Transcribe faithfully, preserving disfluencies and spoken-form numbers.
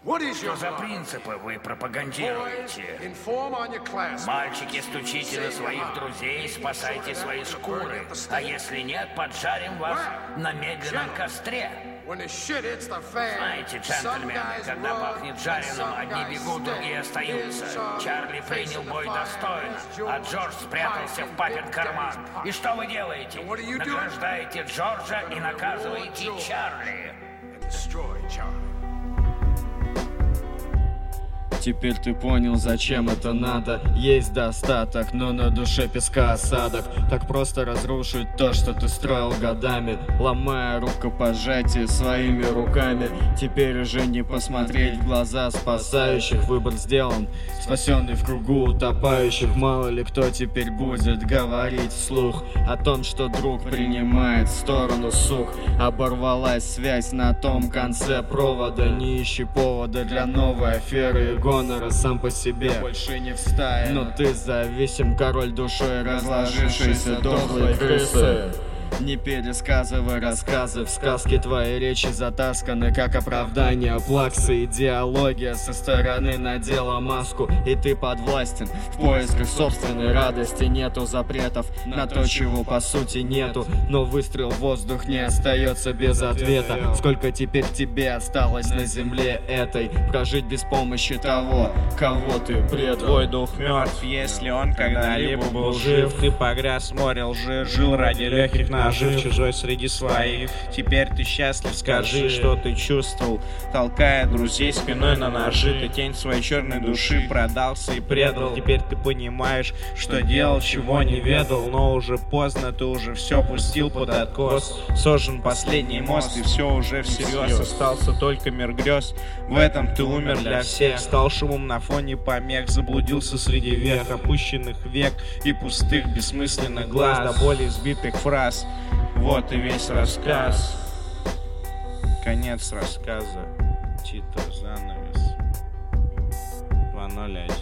Что за принципы вы пропагандируете? Мальчики, стучите на своих друзей, спасайте свои шкуры. А если нет, поджарим вас на медленном костре. Знаете, джентльмены, когда пахнет жареным, одни бегут, другие остаются. Чарли принял бой достойно, а Джордж спрятался в папин карман. И что вы делаете? Награждаете Джорджа и наказываете Чарли. Теперь ты понял, зачем это надо. Есть достаток, но на душе песка осадок. Так просто разрушить то, что ты строил годами, ломая рукопожатие своими руками. Теперь уже не посмотреть в глаза спасающих. Выбор сделан, спасенный в кругу утопающих. Мало ли кто теперь будет говорить вслух о том, что друг принимает в сторону сук. Оборвалась связь на том конце провода. Не ищи повода для новой аферы и гонора сам по себе. Больше не встань, но ты зависим, король душой разложившейся дохлой крысы. Не пересказывай рассказы, в сказке твои речи затасканы, как оправдание плаксы. Идеология со стороны надела маску, и ты подвластен в поисках собственной радости. Нету запретов на то, чего по сути нету, но выстрел в воздух не остается без ответа. Сколько теперь тебе осталось на земле этой прожить без помощи того, кого ты предал? Твой дух мертв, если он когда-либо был жив. Ты погряз в море лжи, жил ради легких нажив, чужой среди своих. Теперь ты счастлив, скажи, что ты чувствовал, толкая друзей спиной на ножи. Ты тень своей черной души продался и предал. Теперь ты понимаешь, что делал, чего не ведал, но уже поздно, ты уже все пустил под откос. Сожжен последний мост, и все уже всерьез. Остался только мир грез, в этом ты умер для всех. Стал шумом на фоне помех, заблудился среди век, опущенных век и пустых бессмысленных глаз, до боли избитых фраз. Вот и весь рассказ. Конец рассказа. Титр, занавес. два ноль один.